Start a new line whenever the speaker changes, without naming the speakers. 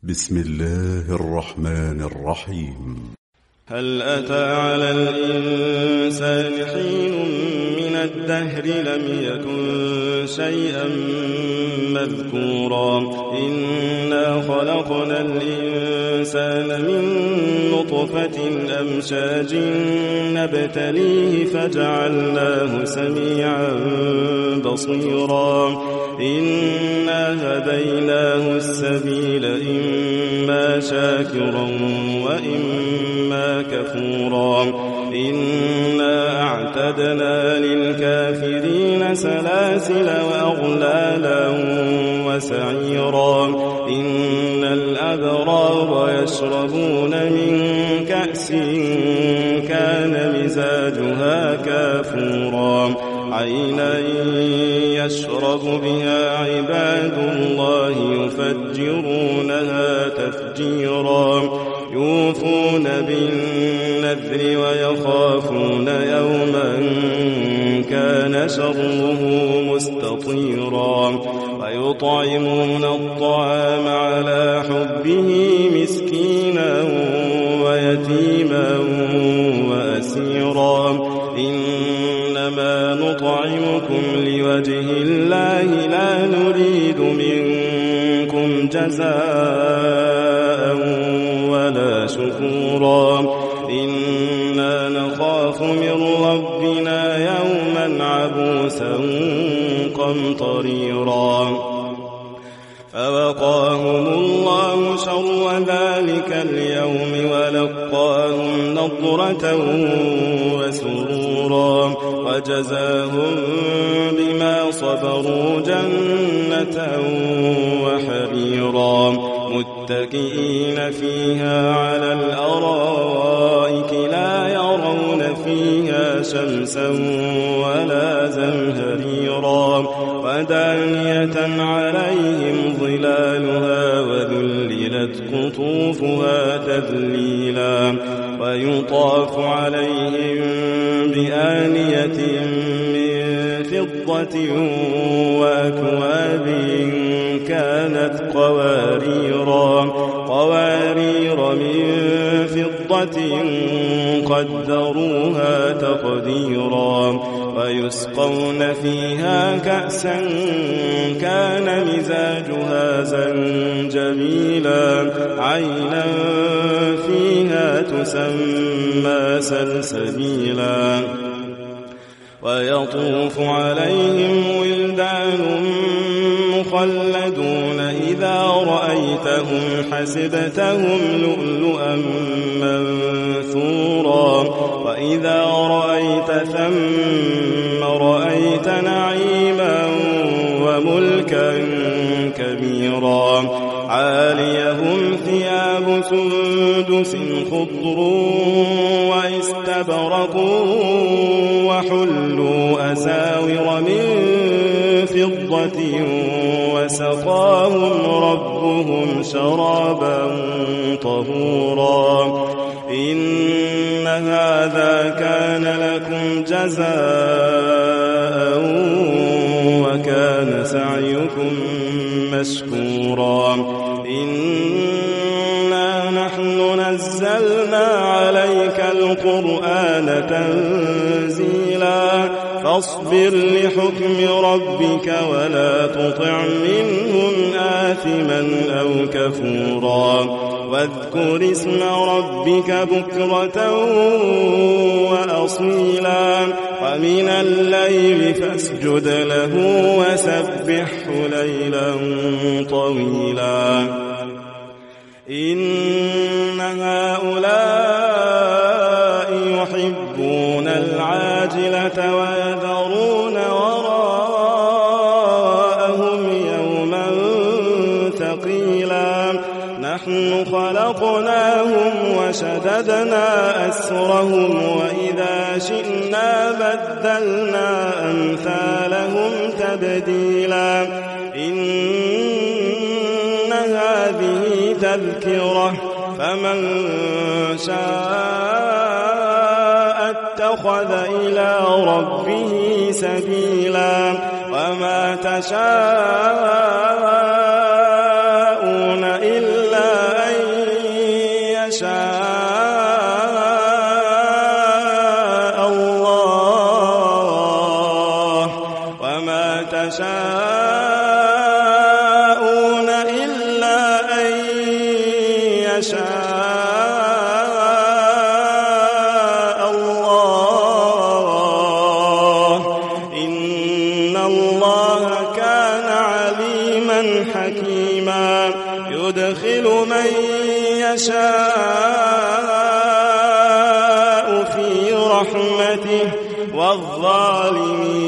بسم الله الرحمن الرحيم.
هل أتى على الإنسان حين من الدهر لم يكن شيئا مذكورا إنا خلقنا الإنسان من نطفة أمشاج نبتليه فجعلناه سميعا بصيرا إنا هديناه السبيل إما شاكرا وإما كفورا إنا أعتدنا للكافرين سلاسل وأغلالا وسعيرا إن الأبرار يشربون من كأس كان مزاجها كافورا عينا يشرب بها عباد الله يفجرونها تفجيرا يوفون بالنذر ويخافون يوما كان شره مستطيرا ويطعمون الطعام على حبه مسكينا ويتيما وأسيرا إنما نطعمكم لوجه الله لا نريد منكم جزاء ولا شكورا إنا نخاف من ربنا يوما عبوسا قمطريرا فوقاهم الله شر ذلك اليوم ولقاهم نضرة وسرورا وجزاهم بما صبروا جنة وحريرا متكئين فيها على الأرائك لا يرون فيها شمسا ولا زمهريرا ودانية عليهم ظلالها وذللت قطوفها تذليلا ويطاف عليهم بآنية من فضة وأكواب كانت قوارير من فضة قدروها تقديرا ويسقون فيها كأسا كان مزاجها زنجبيلا عينا فيها تسمى سلسبيلا ويطوف عليهم ولدان مخلدون إذا رأيتهم حسبتهم لؤلؤا منثورا وإذا رأيت ثم رأيت نعيما وملكا كبيرا عاليهم ثياب سندس خضر واستبرق وحلوا أساور من فضة وسقاهم ربهم شرابا طهورا إن هذا كان لكم جزاء وكان سعيكم مشكورا إنا نحن نزلنا عليك القرآن تنزيلا فاصبر لحكم ربك ولا تطع منهم آثما أو كفورا واذكر اسم ربك بكرة وأصيلا ومن الليل فاسجد له وسبحه ليلا طويلا إن هؤلاء يحبون العاجلة ويذرون وراءهم يوما ثقيلا نحن خلقناهم وشددنا أسرهم وإذا شئنا بدلنا أمثالهم تبديلا إن هذه تذكرة فمن شاء اتخذ إلى ربه سبيلا وما تشاءون إلا إلا أن يشاء الله إن الله كان عليما حكيما يدخل من يشاء في رحمته والظالمين